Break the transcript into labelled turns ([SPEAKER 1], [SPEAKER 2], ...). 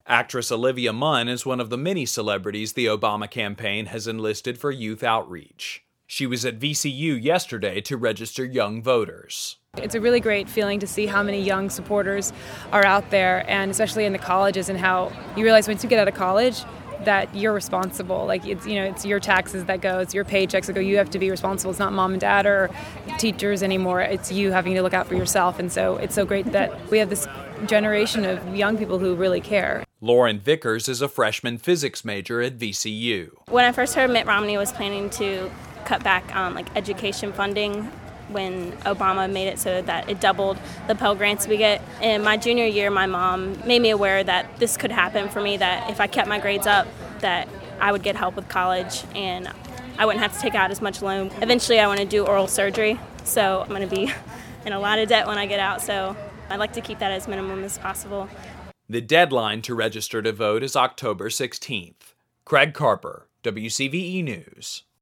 [SPEAKER 1] Actress Olivia Munn is one of the many celebrities the Obama campaign has enlisted for youth outreach. She was at VCU yesterday to register young voters.
[SPEAKER 2] It's a really great feeling to see how many young supporters are out there, and especially in the colleges, and how you realize once you get out of college that you're responsible. Like, it's your taxes that go, it's your paychecks that go. You have to be responsible. It's not mom and dad or teachers anymore. It's you having to look out for yourself. And so it's so great that we have this generation of young people who really care.
[SPEAKER 1] Lauren Vickers is a freshman physics major at VCU.
[SPEAKER 3] When I first heard Mitt Romney was planning to cut back on education funding, when Obama made it so that it doubled the Pell Grants we get. In my junior year, my mom made me aware that this could happen for me, that if I kept my grades up, that I would get help with college and I wouldn't have to take out as much loan. Eventually, I want to do oral surgery, so I'm going to be in a lot of debt when I get out, so I'd like to keep that as minimum as possible.
[SPEAKER 1] The deadline to register to vote is October 16th. Craig Carper, WCVE News.